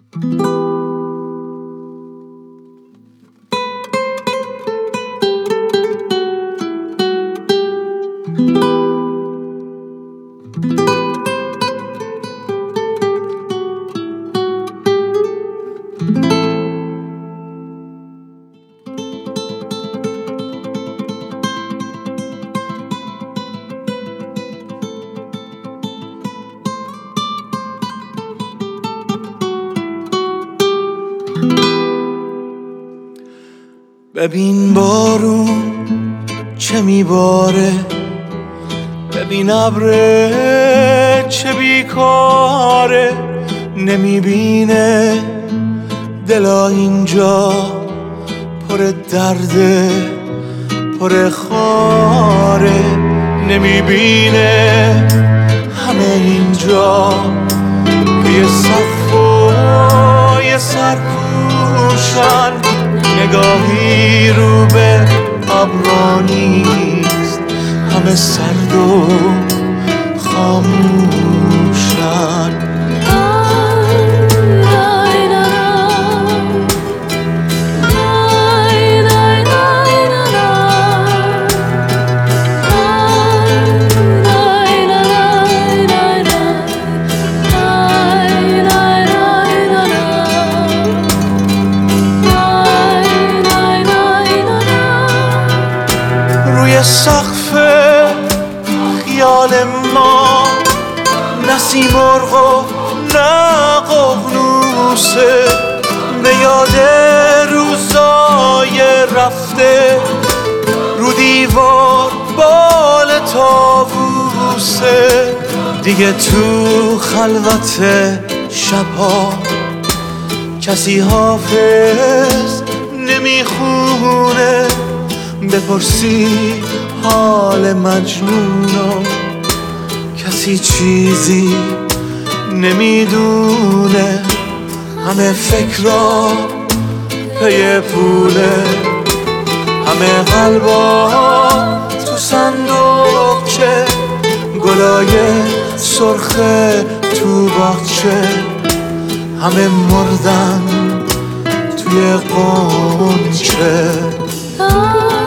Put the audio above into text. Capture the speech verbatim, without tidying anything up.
ببین بارون چه میباره، ببین ابر چه بیکاره، نمیبینه دلا اینجا پر درده پر خاره، نمیبینه همه اینجا یه سقف و یه سرپوشن، نگاهی رو به ابرا نیست، همه سرد و خاموشن. روی سقف خیال ما نه سیمرغ و نه ققنوسه، به یاد روزای رفته رو دیوار بال طاووسه، دیگه تو خلوت شبها کسی حافظ نمیخونه، بپرسی حال مجنونو کسی چیزی نمیدونه، همه فکرها پی پوله، همه قلبا تو صندوقچه، گلای سرخ تو باغچه، همه مردن توی قنچه.